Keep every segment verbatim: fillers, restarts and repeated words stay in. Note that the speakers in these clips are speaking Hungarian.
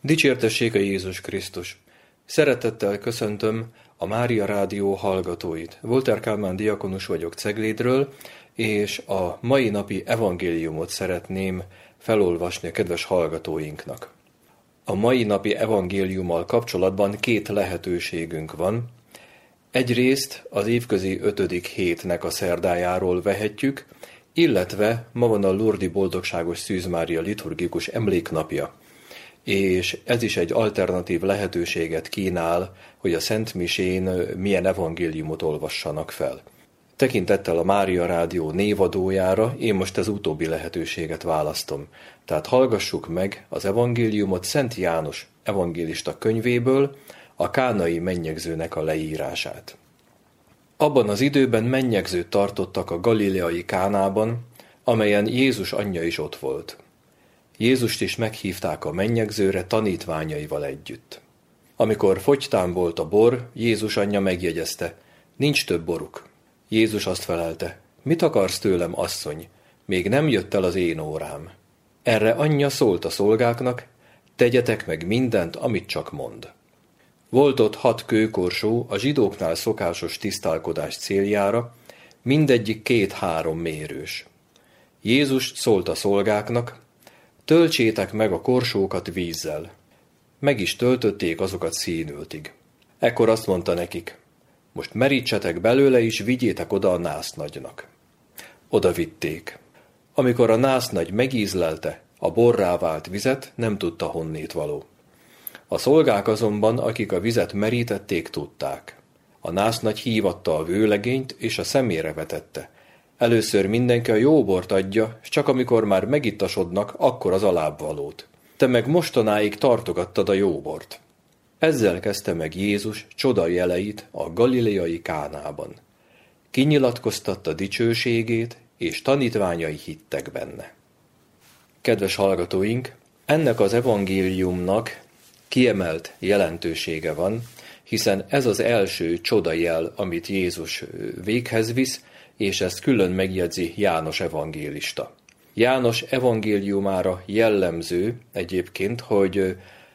Dicsértessék a Jézus Krisztus! Szeretettel köszöntöm a Mária Rádió hallgatóit. Volter Kálmán diakonus vagyok Ceglédről, és a mai napi evangéliumot szeretném felolvasni a kedves hallgatóinknak. A mai napi evangéliummal kapcsolatban két lehetőségünk van. Egyrészt az évközi ötödik hétnek a szerdájáról vehetjük, illetve ma van a Lurdi Boldogságos Szűz Mária liturgikus emléknapja, és ez is egy alternatív lehetőséget kínál, hogy a Szent Misén milyen evangéliumot olvassanak fel. Tekintettel a Mária Rádió névadójára én most az utóbbi lehetőséget választom. Tehát hallgassuk meg az evangéliumot Szent János evangélista könyvéből, a kánai mennyegzőnek a leírását. Abban az időben mennyegzőt tartottak a galileai Kánában, amelyen Jézus anyja is ott volt. Jézust is meghívták a mennyegzőre tanítványaival együtt. Amikor fogytán volt a bor, Jézus anyja megjegyezte, nincs több boruk. Jézus azt felelte, mit akarsz tőlem, asszony? Még nem jött el az én órám. Erre anyja szólt a szolgáknak, tegyetek meg mindent, amit csak mond. Volt ott hat kőkorsó a zsidóknál szokásos tisztálkodás céljára, mindegyik két-három mérős. Jézus szólt a szolgáknak, töltsétek meg a korsókat vízzel. Meg is töltötték azokat színültig. Ekkor azt mondta nekik, most merítsetek belőle és vigyétek oda a násznagynak. Oda vitték. Amikor a násznagy megízlelte a borrá vált vizet, nem tudta honnét való. A szolgák azonban, akik a vizet merítették, tudták. A násznagy hívatta a vőlegényt, és a szemére vetette. Először mindenki a jó bort adja, s csak amikor már megittasodnak, akkor az alábbvalót. Te meg mostanáig tartogattad a jó bort. Ezzel kezdte meg Jézus csoda jeleit a galileai Kánában. Kinyilatkoztatta dicsőségét, és tanítványai hittek benne. Kedves hallgatóink, ennek az evangéliumnak kiemelt jelentősége van, hiszen ez az első csodajel, amit Jézus véghez visz, és ezt külön megjegyzi János evangélista. János evangéliumára jellemző egyébként, hogy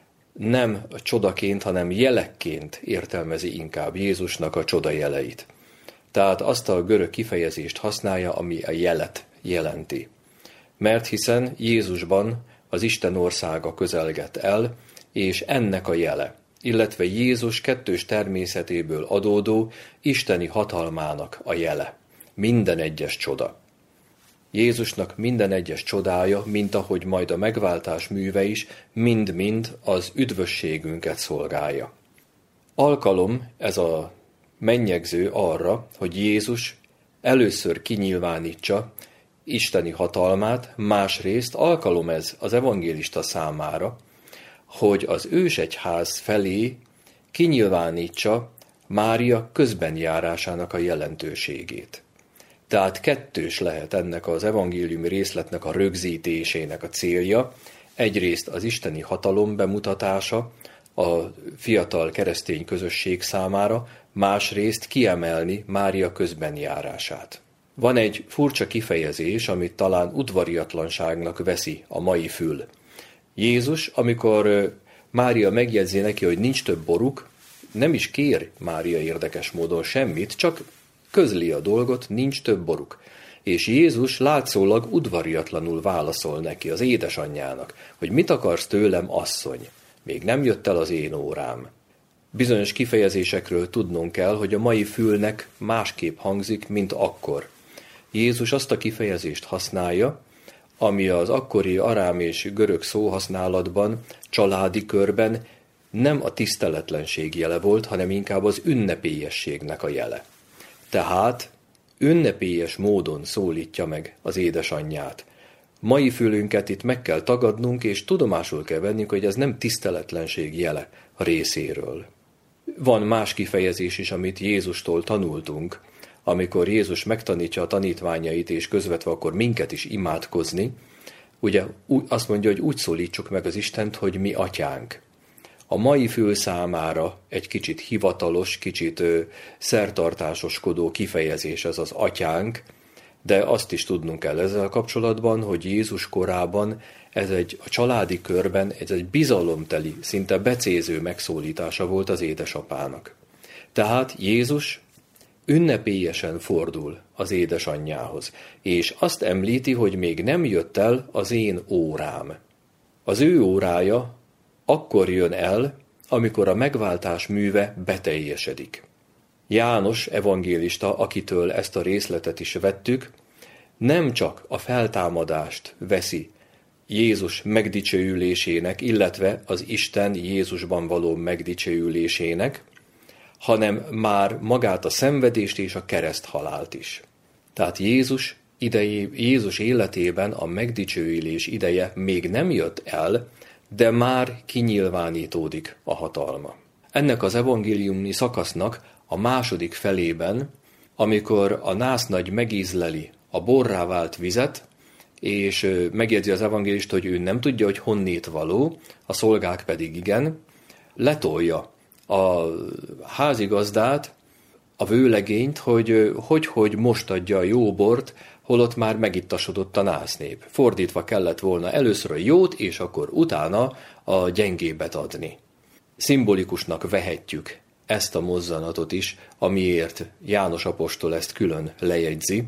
nem csodaként, hanem jelekként értelmezi inkább Jézusnak a csodajeleit. Tehát azt a görög kifejezést használja, ami a jelet jelenti. Mert hiszen Jézusban az Isten országa közelget el, és ennek a jele, illetve Jézus kettős természetéből adódó isteni hatalmának a jele. Minden egyes csoda. Jézusnak minden egyes csodája, mint ahogy majd a megváltás műve is, mind-mind az üdvösségünket szolgálja. Alkalom ez a mennyegző arra, hogy Jézus először kinyilvánítsa isteni hatalmát, másrészt alkalom ez az evangélista számára, hogy az ősegyház felé kinyilvánítsa Mária közbenjárásának a jelentőségét. Tehát kettős lehet ennek az evangéliumi részletnek a rögzítésének a célja. Egyrészt az isteni hatalom bemutatása a fiatal keresztény közösség számára, másrészt kiemelni Mária közbenjárását. Van egy furcsa kifejezés, amit talán udvariatlanságnak veszi a mai fül. Jézus, amikor Mária megjegyzi neki, hogy nincs több boruk, nem is kér Mária érdekes módon semmit, csak közli a dolgot, nincs több boruk. És Jézus látszólag udvariatlanul válaszol neki, az édesanyjának, hogy mit akarsz tőlem, asszony? Még nem jött el az én órám. Bizonyos kifejezésekről tudnunk kell, hogy a mai fülnek másképp hangzik, mint akkor. Jézus azt a kifejezést használja, ami az akkori arám és görög szóhasználatban, családi körben nem a tiszteletlenség jele volt, hanem inkább az ünnepélyességnek a jele. Tehát ünnepélyes módon szólítja meg az édesanyját. Mai fülünket itt meg kell tagadnunk, és tudomásul kell vennünk, hogy ez nem tiszteletlenség jele a részéről. Van más kifejezés is, amit Jézustól tanultunk, amikor Jézus megtanítja a tanítványait, és közvetve akkor minket is imádkozni, ugye azt mondja, hogy úgy szólítsuk meg az Istent, hogy mi atyánk. A mai fül számára egy kicsit hivatalos, kicsit ö, szertartásoskodó kifejezés ez az atyánk, De azt is tudnunk kell ezzel kapcsolatban, hogy Jézus korában ez egy a családi körben ez egy bizalomteli, szinte becéző megszólítása volt az édesapának. Tehát Jézus ünnepélyesen fordul az édesanyjához, és azt említi, hogy még nem jött el az én órám. Az ő órája akkor jön el, amikor a megváltás műve beteljesedik. János evangélista, akitől ezt a részletet is vettük, nem csak a feltámadást veszi Jézus megdicsőülésének, illetve az Isten Jézusban való megdicsőülésének, hanem már magát a szenvedést és a kereszthalált is. Tehát Jézus, idejé, Jézus életében a megdicsőülés ideje még nem jött el, de már kinyilvánítódik a hatalma. Ennek az evangéliumi szakasznak a második felében, amikor a násznagy megízleli a borrá vált vizet, és megjegyzi az evangélista, hogy ő nem tudja, hogy honnét való, a szolgák pedig igen, letolja a házigazdát, a vőlegényt, hogy hogy, hogy most adja a jó bort, holott már megittasodott a násznép. Fordítva kellett volna először a jót, és akkor utána a gyengébet adni. Szimbolikusnak vehetjük ezt a mozzanatot is, amiért János apostol ezt külön lejegyzi.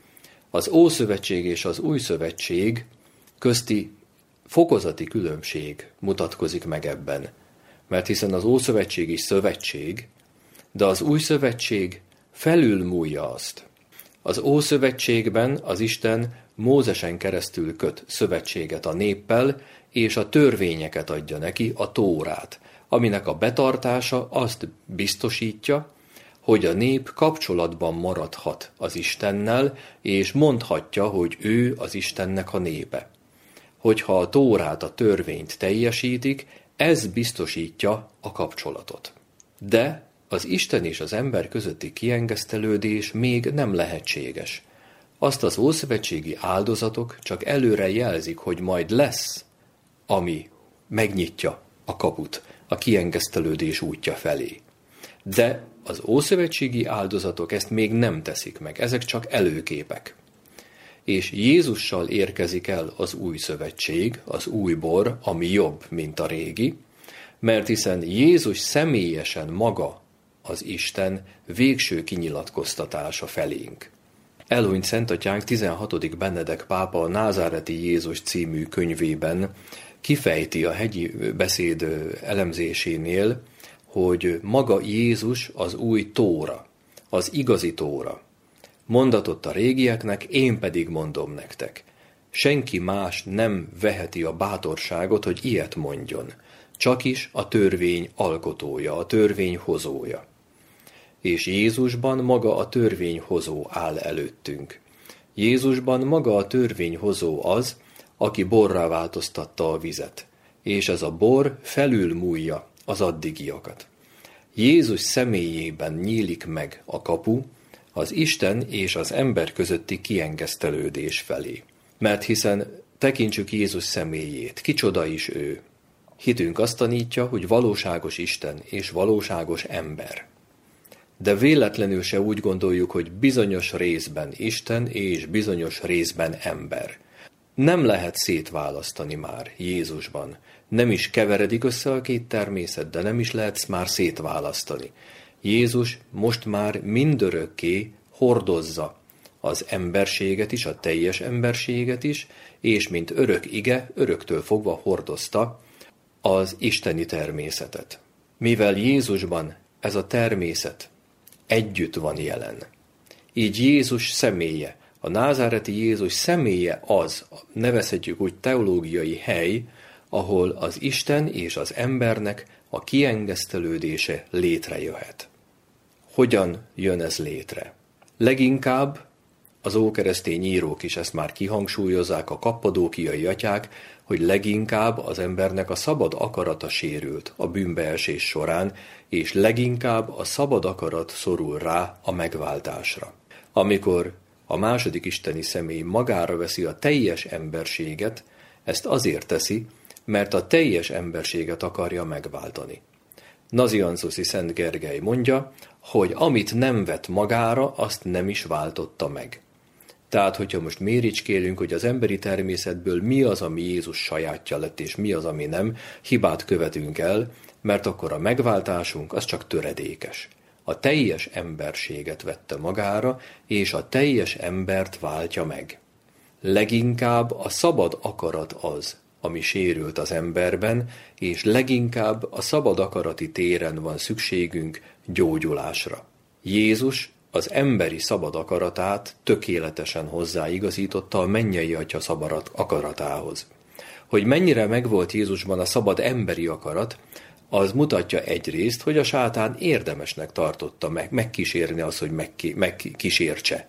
Az Ószövetség és az Új Szövetség közti fokozati különbség mutatkozik meg ebben. Mert hiszen az Ószövetség is szövetség, de az Új Szövetség felülmúlja azt. Az Ószövetségben az Isten Mózesen keresztül köt szövetséget a néppel, és a törvényeket adja neki, a Tórát, aminek a betartása azt biztosítja, hogy a nép kapcsolatban maradhat az Istennel, és mondhatja, hogy ő az Istennek a népe. Hogyha a Tórát, a törvényt teljesítik, ez biztosítja a kapcsolatot. De az Isten és az ember közötti kiengesztelődés még nem lehetséges. Azt az ószövetségi áldozatok csak előre jelzik, hogy majd lesz, ami megnyitja a kaput a kiengesztelődés útja felé. De az ószövetségi áldozatok ezt még nem teszik meg, ezek csak előképek. És Jézussal érkezik el az új szövetség, az új bor, ami jobb, mint a régi, mert hiszen Jézus személyesen maga az Isten végső kinyilatkoztatása felénk. Elhunyt szentatyánk tizenhatodik Benedek pápa a Názáreti Jézus című könyvében kifejti a hegyi beszéd elemzésénél, hogy maga Jézus az új Tóra, az igazi Tóra. Mondatott a régieknek, én pedig mondom nektek. Senki más nem veheti a bátorságot, hogy ilyet mondjon. Csak is a törvény alkotója, a törvény hozója. És Jézusban maga a törvényhozó áll előttünk. Jézusban maga a törvényhozó az, aki borrá változtatta a vizet, és ez a bor felülmúlja az addigiakat. Jézus személyében nyílik meg a kapu az Isten és az ember közötti kiengesztelődés felé. Mert hiszen tekintsük Jézus személyét, kicsoda is ő. Hitünk azt tanítja, hogy valóságos Isten és valóságos ember. De véletlenül se úgy gondoljuk, hogy bizonyos részben Isten és bizonyos részben ember. Nem lehet szétválasztani már Jézusban. Nem is keveredik össze a két természet, de nem is lehet már szétválasztani. Jézus most már mindörökké hordozza az emberséget is, a teljes emberséget is, és mint örök ige, öröktől fogva hordozta az isteni természetet. Mivel Jézusban ez a természet együtt van jelen, így Jézus személye, a názáreti Jézus személye az, nevezhetjük úgy teológiai hely, ahol az Isten és az embernek a kiengesztelődése létrejöhet. Hogyan jön ez létre? Leginkább az ókeresztény írók is ezt már kihangsúlyozzák, a kappadókiai atyák, hogy leginkább az embernek a szabad akarata sérült a bűnbeesés során, és leginkább a szabad akarat szorul rá a megváltásra. Amikor a második isteni személy magára veszi a teljes emberséget, ezt azért teszi, mert a teljes emberséget akarja megváltani. Nazianzuszi Szent Gergely mondja, hogy amit nem vett magára, azt nem is váltotta meg. Tehát, hogyha most méricskélünk, hogy az emberi természetből mi az, ami Jézus sajátja lett, és mi az, ami nem, hibát követünk el, mert akkor a megváltásunk az csak töredékes. A teljes emberséget vette magára, és a teljes embert váltja meg. Leginkább a szabad akarat az, ami sérült az emberben, és leginkább a szabad akarati téren van szükségünk gyógyulásra. Jézus az emberi szabad akaratát tökéletesen hozzáigazította a mennyei Atya szabad akaratához. Hogy mennyire megvolt Jézusban a szabad emberi akarat, az mutatja egyrészt, hogy a sátán érdemesnek tartotta meg, megkísérni azt, hogy megki, megkísértse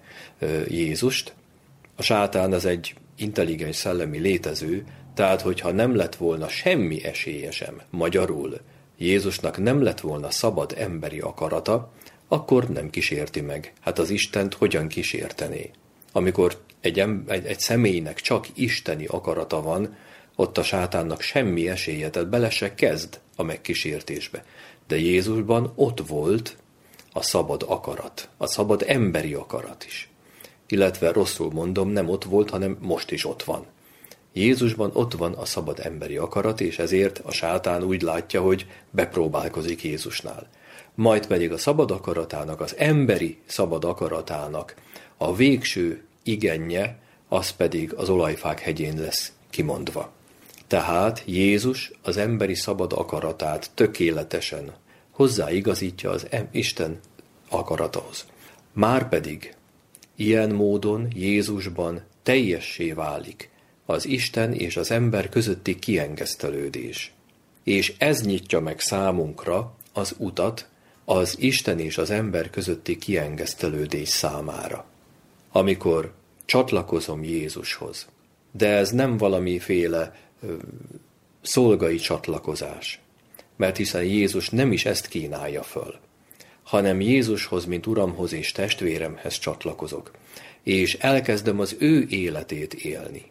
Jézust. A sátán az egy intelligens szellemi létező, tehát hogyha nem lett volna semmi esélye sem, magyarul Jézusnak nem lett volna szabad emberi akarata, akkor nem kísérti meg. Hát az Istent hogyan kísértené? Amikor egy, egy, egy személynek csak isteni akarata van, ott a sátánnak semmi esélye, tehát bele se kezd a megkísértésbe. De Jézusban ott volt a szabad akarat, a szabad emberi akarat is. Illetve rosszul mondom, nem ott volt, hanem most is ott van. Jézusban ott van a szabad emberi akarat, és ezért a sátán úgy látja, hogy bepróbálkozik Jézusnál. Majd pedig a szabad akaratának, az emberi szabad akaratának a végső igenje, az pedig az olajfák hegyén lesz kimondva. Tehát Jézus az emberi szabad akaratát tökéletesen hozzáigazítja az Isten akaratához. Márpedig ilyen módon Jézusban teljessé válik az Isten és az ember közötti kiengesztelődés. És ez nyitja meg számunkra az utat az Isten és az ember közötti kiengesztelődés számára. Amikor csatlakozom Jézushoz, de ez nem valamiféle ö, szolgai csatlakozás, mert hiszen Jézus nem is ezt kínálja föl, hanem Jézushoz, mint Uramhoz és testvéremhez csatlakozok, és elkezdem az ő életét élni.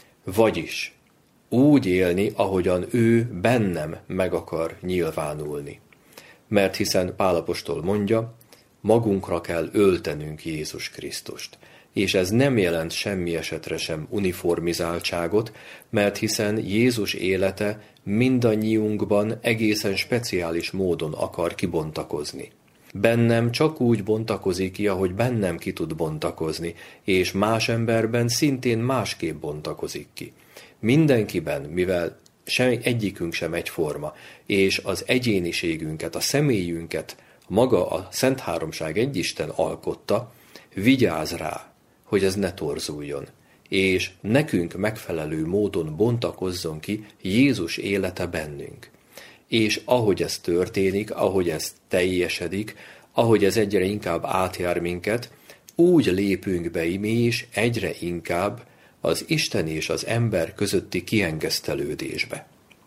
Vagyis úgy élni, ahogyan ő bennem meg akar nyilvánulni. Mert hiszen Pál apostol mondja, magunkra kell öltenünk Jézus Krisztust. És ez nem jelent semmi esetre sem uniformizáltságot, mert hiszen Jézus élete mindannyiunkban egészen speciális módon akar kibontakozni. Bennem csak úgy bontakozik ki, ahogy bennem ki tud bontakozni, és más emberben szintén másképp bontakozik ki. Mindenkiben, mivel sem, egyikünk sem egyforma, és az egyéniségünket, a személyünket maga a Szent Háromság egy Isten alkotta, vigyáz rá, hogy ez ne torzuljon, és nekünk megfelelő módon bontakozzon ki Jézus élete bennünk. És ahogy ez történik, ahogy ez teljesedik, ahogy ez egyre inkább átjár minket, úgy lépünk be mi is egyre inkább az Isten és az ember közötti kiengesztelődésbe.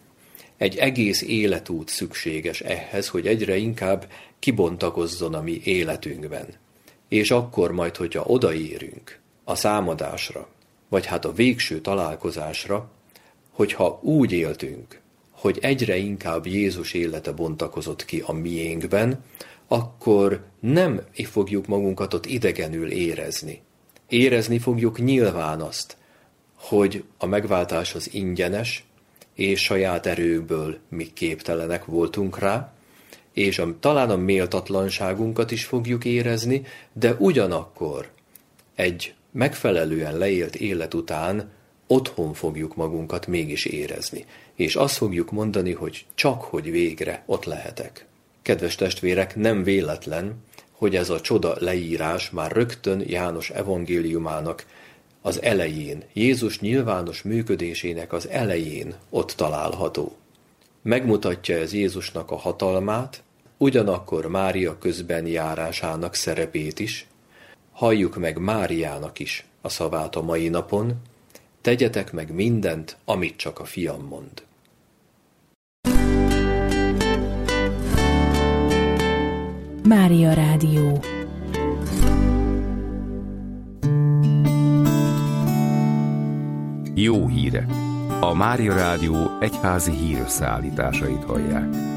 Egy egész életút szükséges ehhez, hogy egyre inkább kibontakozzon a mi életünkben. És akkor majd, hogyha odaérünk a számadásra, vagy hát a végső találkozásra, hogyha úgy éltünk, hogy egyre inkább Jézus élete bontakozott ki a miénkben, akkor nem fogjuk magunkat ott idegenül érezni. Érezni fogjuk nyilván azt, hogy a megváltás az ingyenes, és saját erőből mi képtelenek voltunk rá, és a, talán a méltatlanságunkat is fogjuk érezni, de ugyanakkor egy megfelelően leélt élet után otthon fogjuk magunkat mégis érezni. És azt fogjuk mondani, hogy csak hogy végre ott lehetek. Kedves testvérek, nem véletlen, hogy ez a csoda leírás már rögtön János evangéliumának az elején, Jézus nyilvános működésének az elején ott található. Megmutatja ez Jézusnak a hatalmát, ugyanakkor Mária közben járásának szerepét is. Halljuk meg Máriának is a szavát a mai napon, tegyetek meg mindent, amit csak a fiam mond. Mária Rádió. Jó hírek! A Mária Rádió egyházi hírösszeállításait hallják.